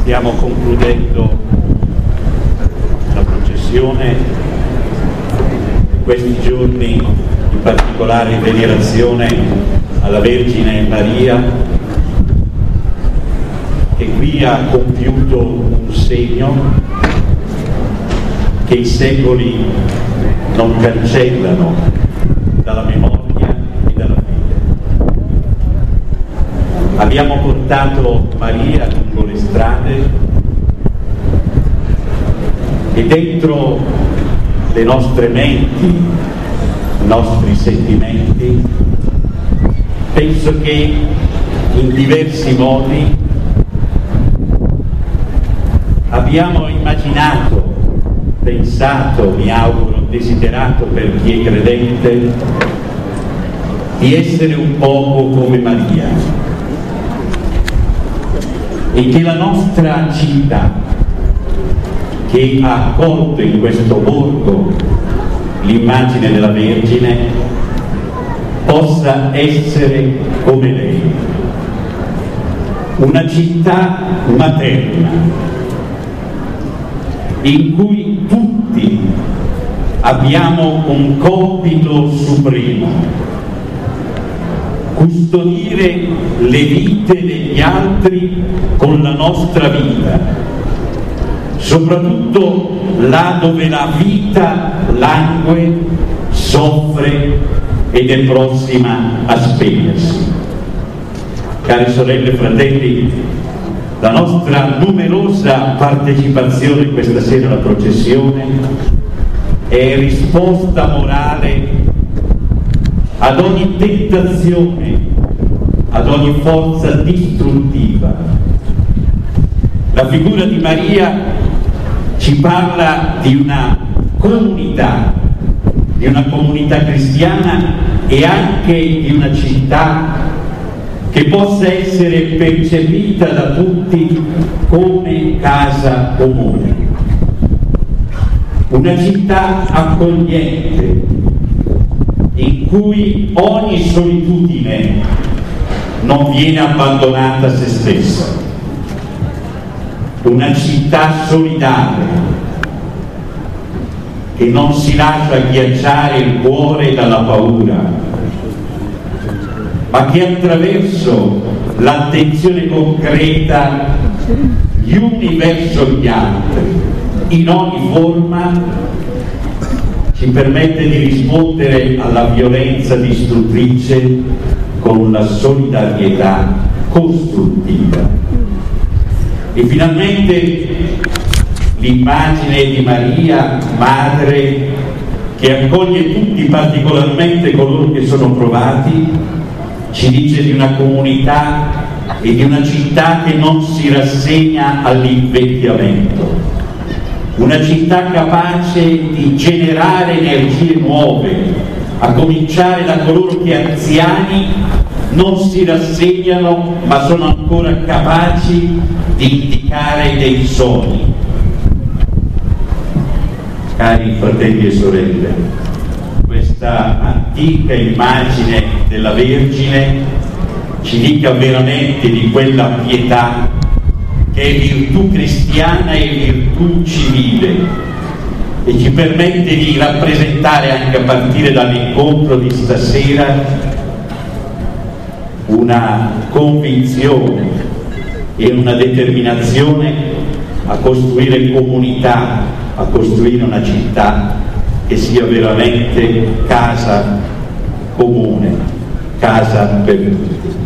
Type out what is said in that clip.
Stiamo concludendo la processione, in questi giorni in particolare venerazione alla Vergine Maria, che qui ha compiuto un segno che i secoli non cancellano dalla memoria e dalla fede. Abbiamo portato Maria lungo le strade e dentro le nostre menti, i nostri sentimenti, penso che in diversi modi abbiamo immaginato, pensato, mi auguro, desiderato per chi è credente, di essere un poco come Maria, e che la nostra città, che ha accolto in questo borgo l'immagine della Vergine, possa essere come lei, una città materna, in cui tutti abbiamo un compito supremo: custodire le vite degli altri con la nostra vita, soprattutto là dove la vita langue, soffre ed è prossima a spegnersi. Cari sorelle e fratelli, la nostra numerosa partecipazione questa sera alla processione è risposta morale ad ogni tentazione, ad ogni forza distruttiva. La figura di Maria ci parla di una comunità cristiana e anche di una città che possa essere percepita da tutti come casa comune, una città accogliente in cui ogni solitudine non viene abbandonata a se stessa, una città solidale che non si lascia ghiacciare il cuore dalla paura, ma che attraverso l'attenzione concreta gli uni verso gli altri, in ogni forma, ci permette di rispondere alla violenza distruttrice con la solidarietà costruttiva. E finalmente l'immagine di Maria, madre, che accoglie tutti, particolarmente coloro che sono provati, ci dice di una comunità e di una città che non si rassegna all'invecchiamento, una città capace di generare energie nuove, a cominciare da coloro che anziani non si rassegnano ma sono ancora capaci di indicare dei sogni. Cari fratelli e sorelle, questa antica immagine della Vergine ci dica veramente di quella pietà che è virtù cristiana e virtù civile, e ci permette di rappresentare anche a partire dall'incontro di stasera una convinzione e una determinazione a costruire comunità, a costruire una città che sia veramente casa comune, casa per tutti.